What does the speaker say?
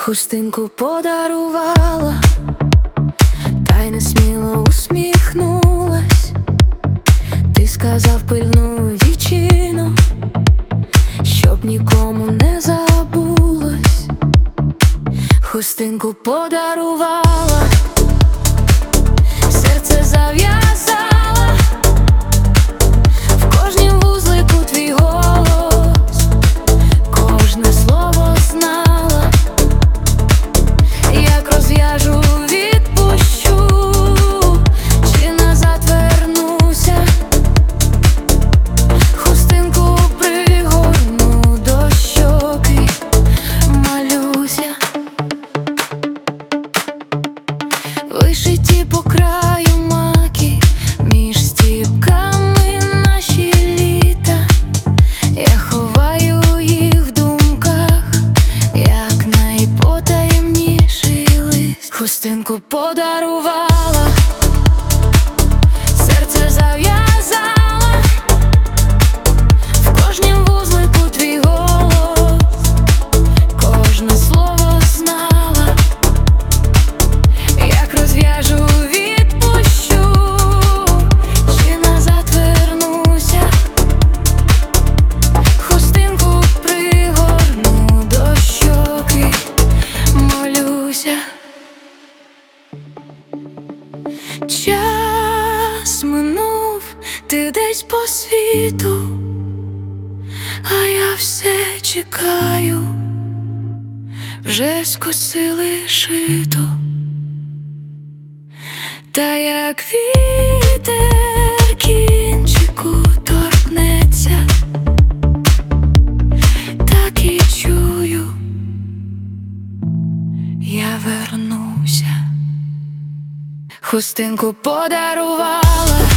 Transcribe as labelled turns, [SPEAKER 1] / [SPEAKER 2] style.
[SPEAKER 1] Хустинку подарувала, та й несміло усміхнулась. Ти сказав, пильную дівчину, щоб нікому не забулось. Хустинку подарувала, серце зав'язала, в кожнім вузлику твій голос, кожне слово знала. Як розв'яжу, відпущу, чи назад вернуся, хустинку пригорну до щоки, малюся. Вишиті по краю маки, між стіпками наші літа. Я ховаю їх в думках, як найпотаємніший лист. Хустинку подарувала, серце зав'язала, в кожнім вузлику твій голос, кожне слово знала. Як розв'яжу, відпущу, чи назад вернуся, хустинку пригорну до щоки, молюся. Час минув, ти десь по світу, а я все чекаю, вже скосили шито. Та як вітер кінчику торкнеться, так і чую, я вернуся. Хустинку подарувала,